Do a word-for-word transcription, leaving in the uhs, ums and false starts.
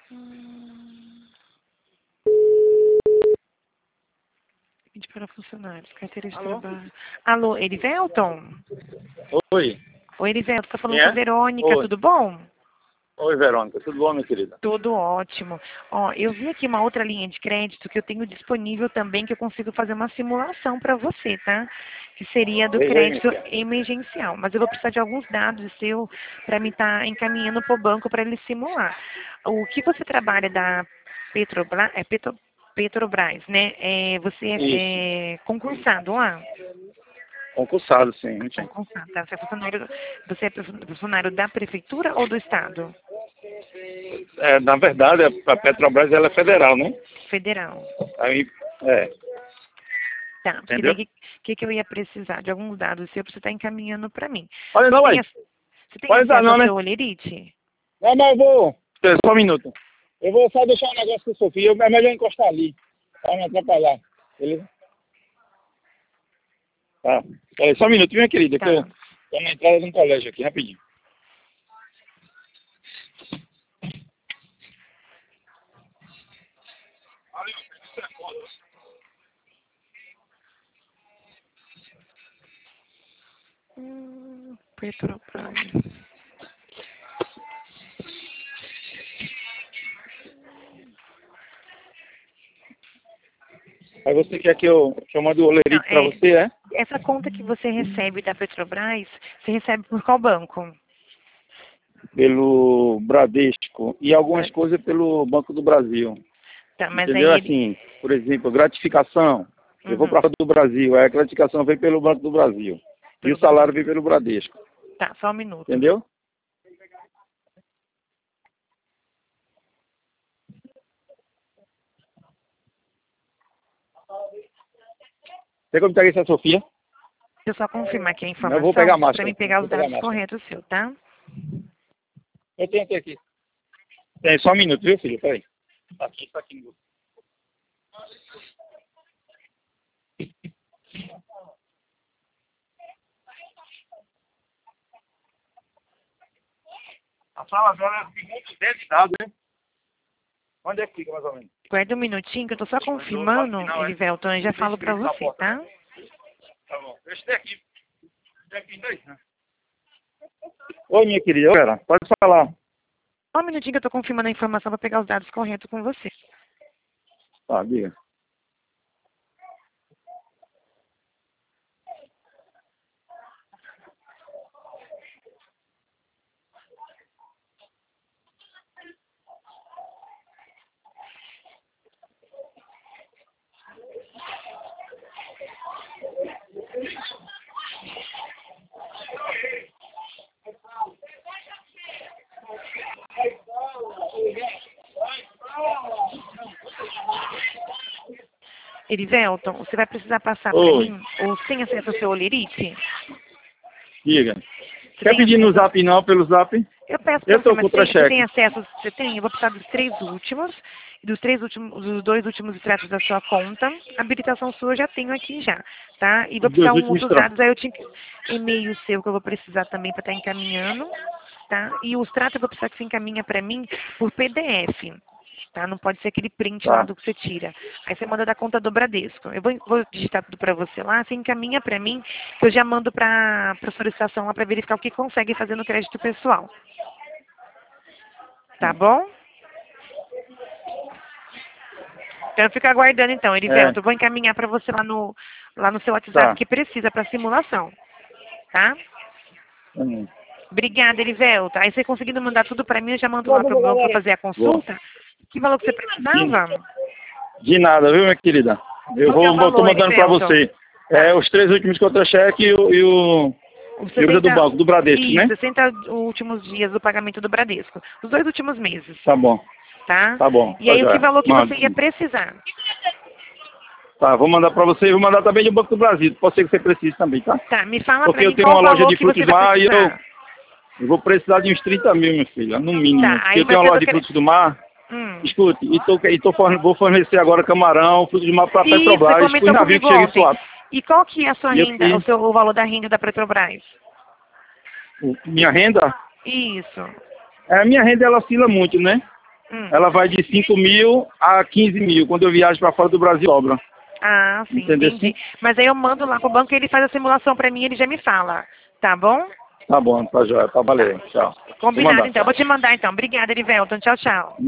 Hum. Pede para funcionários, carteira de Alô? trabalho. Alô, Erivelton? Oi. Oi, Erivelton, tá falando Quem com a é? Verônica, Oi. tudo bom? Oi, Verônica. Tudo bom, minha querida? Tudo ótimo. Ó, eu vi aqui uma outra linha de crédito que eu tenho disponível também, que eu consigo fazer uma simulação para você, tá? Que seria do Veja aí, minha crédito filha. emergencial. Mas eu vou precisar de alguns dados seu para me estar encaminhando para o banco para ele simular. O que você trabalha da Petrobras, é Petro, Petrobras, né? É, você Isso. é, é concursado lá? Concursado, sim. sim. Concursado, tá? Você é funcionário, você é funcionário da prefeitura ou do estado? É, na verdade, a Petrobras ela é federal, né? Federal. Aí, é. Tá, porque daí Entendeu? o que, que, que eu ia precisar? De alguns dados seu para você estar encaminhando para mim. Olha, Você não, tem, vai. ac- você tem Pode dar, acesso não, ao né? seu Olerite? Não, mas eu vou. Espera só um minuto. Eu vou só deixar um negócio com o Sofia. É melhor eu encostar ali. Pra não atrapalhar. Beleza? Tá. Peraí, só um minuto, minha querida, que eu Tá. tô na entrada de um colégio aqui, rapidinho. Hum, Petrobras. Aí você quer que eu, que eu mande o Não, olerite pra é, você, é? essa conta que você recebe da Petrobras, você recebe por qual banco? Pelo Bradesco e algumas coisas pelo Banco do Brasil. Tá, mas Entendeu? aí ele... Assim, por exemplo, gratificação. Eu vou para Uhum, do Brasil, aí a gratificação vem pelo Banco do Brasil. E o pelo Banco salário do... vem pelo Bradesco. Tá, só um minuto. Entendeu? Tem como pegar isso a Sofia? Deixa eu só confirmar aqui a Não, eu vou pegar a informação para máscara. mim pegar Vou os pegar a dados máscara. corretos seu, tá? Eu tenho até aqui. Tem só um minuto, viu, filho? Peraí. Tá aqui, tá aqui. A sala dela é muito dez dados, né? Onde é que fica, mais ou menos? Guarda um minutinho que eu tô só confirmando, Não, é? Erivelton, e já Tem falo para escrito na você, porta, tá? né? Tá bom. Deixa eu aqui. Tem aqui dois, né? Oi, minha querida. Pera, pode falar. Só um minutinho que eu tô confirmando a informação para pegar os dados corretos com você. Tá, diga. Erivelton, você vai precisar passar para Oi, mim, ou sem acesso ao seu Olerite? diga. Você Quer tem pedir no acesso? zap não, pelo zap? Eu peço para Eu você, tô com mas o você, você tem cheque. acesso? Você tem? Eu vou precisar dos três últimos, e dos três últimos, dos dois últimos extratos da sua conta. A habilitação sua eu já tenho aqui já, tá? E vou Os dois precisar um últimos outros tra... dados, aí eu te e-mail seu que eu vou precisar também para estar encaminhando, tá? E os tratos eu vou precisar que você encaminha para mim por P D F. Tá? Não pode ser aquele print lá Tá. do que você tira. Aí você manda da conta do Bradesco. Eu vou, vou digitar tudo para você lá, você encaminha para mim, que eu já mando para a solicitação lá para verificar o que consegue fazer no crédito pessoal. Tá bom? Então eu fico aguardando então, É, Erivelto. Eu vou encaminhar para você lá no, lá no seu WhatsApp tá. que precisa para simulação. Tá? Hum. Obrigada, Erivelto. Aí você conseguindo mandar tudo para mim, eu já mando lá para o banco para fazer a Boa. consulta. Que valor que você precisava? De nada, viu, minha querida? Eu Qual que é o vou, vou tô valor, mandando pra Erivelton? você. É, Tá. os três últimos contra-cheque e o, e o Os e o do sessenta, banco, do Bradesco, isso, né? sessenta últimos dias do pagamento do Bradesco. Os dois últimos meses, Tá bom, tá? tá bom. E Tá aí o que já. valor que Manda. você ia precisar? Tá, vou mandar pra você e vou mandar também do Banco do Brasil. Pode ser que você precise também, tá? Tá, me fala Porque pra eu mim tenho qual uma o loja valor de que você frutos vai lá e eu, precisar. eu vou precisar de uns trinta mil, meu filho, no mínimo. Tá, Porque aí eu vai tenho uma ser loja do... de cre- frutos do mar. Hum. Escute, e, tô, e tô, forne- vou fornecer agora camarão, frutos do mar pra Isso, você Petrobras, os comentou navios comigo que chegam em ontem. Suape. E qual que é a sua E eu renda, o, fiz seu, o valor da renda da Petrobras? o- minha renda. Isso. É, a minha renda ela oscila muito, né? Hum. ela vai de cinco mil a quinze mil. Quando eu viajo para fora do Brasil, sobra. Ah, sim, Entendeu? entendi. Mas aí eu mando lá pro banco e ele faz a simulação pra mim e ele já me fala. Tá bom? Tá bom, tá joia. Tá, valeu. Tchau. Vou Combinado mandar. então. Vou te mandar então. Obrigada, Erivelton. Tchau, tchau.